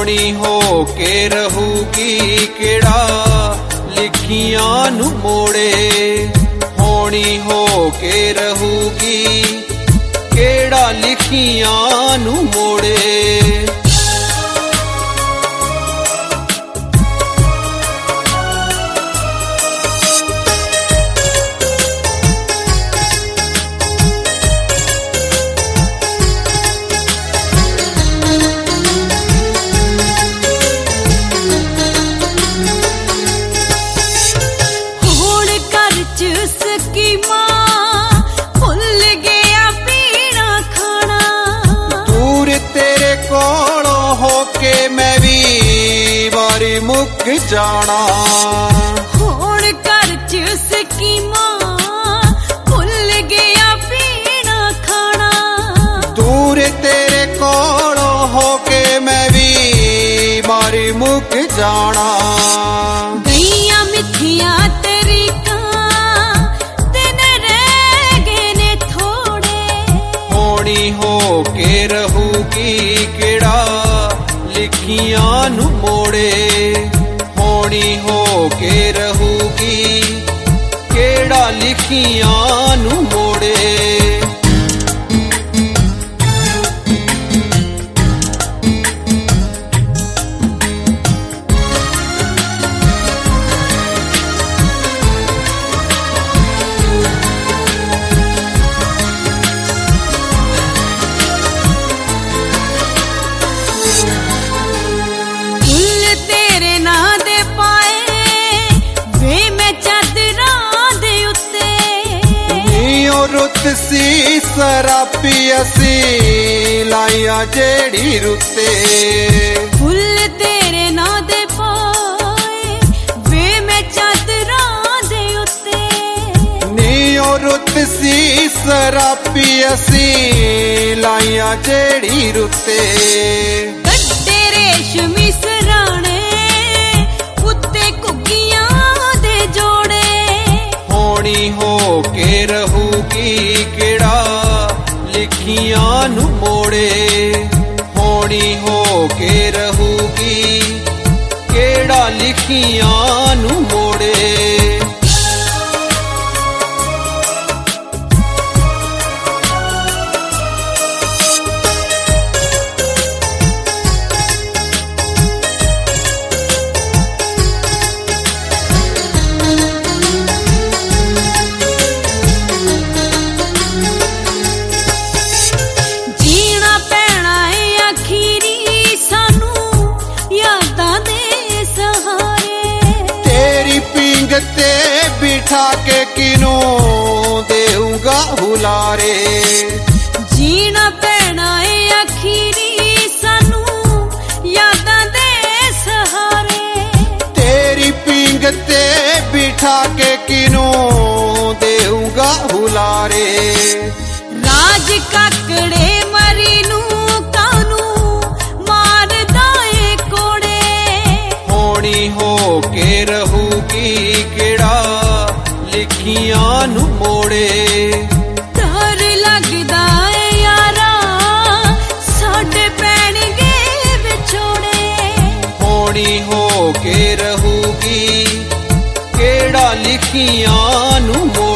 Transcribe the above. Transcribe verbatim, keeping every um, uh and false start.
ਹੋਣੀ ਹੋ ਕੇ ਰਹੂਗੀ ਕਿਹੜਾ ਲਿਖੀਆਂ ਨੂੰ ਮੋੜੇ। ਹੋਣੀ ਹੋ ਕੇ ਰਹੂਗੀ ਕਿਹੜਾ ਲਿਖੀਆਂ ਨੂੰ ਮੋੜੇ। मैं भी वारी मुक जाना हुण घर च स्कीमां भुल गया पीना खाना। दूर तेरे कोलों होके मैं भी वारी मुक जाना। गईयां मिठियां तरीकां दिन रह गए ने थोड़े। होनी होके रहूगी किहड़ा लिखियां ਨੂੰ ਮੋੜੇ। ਹੋਣੀ ਹੋ ਕੇ ਰਹੂਗੀ ਕਿਹੜਾ ਲਿਖੀਆਂ ਨੂੰ ਮੋੜੇ। रुत सी सरापी असी लाइया जेड़ी रुते। फुल तेरे ना दे पाए वे मैं चादरां दे उत्ते। नी ओ रुत सी सरापी असी लाइया जेड़ी रुते। गड्डे रेशमी सराणे उत्ते कुगियां दे जोड़े। होनी हो के रहूगी किहड़ा लिखियां ਨੂੰ ਮੋੜੇ। ਹੋਣੀ ਹੋ ਕੇ ਰਹੂਗੀ ਕਿਹੜਾ ਲਿਖੀਆਂ ਨੂੰ ਮੋੜੇ। ते बिठा के किनू देऊंगा हुलारे। जीना पैना है आखिरी सानू यादां दे सहारे। तेरी पींग ते बिठा के किनू देऊंगा हुलारे। राज काकड़े मरी नू कानू मारदा ए कोड़े। होनी हो के रहूगी किहड़ा लिखियां ਨੂੰ ਮੋੜੇ। डर लगदा है यारा साडे पैणगे विछोड़े। होनी हो के रहूगी किहड़ा लिखियां ਨੂੰ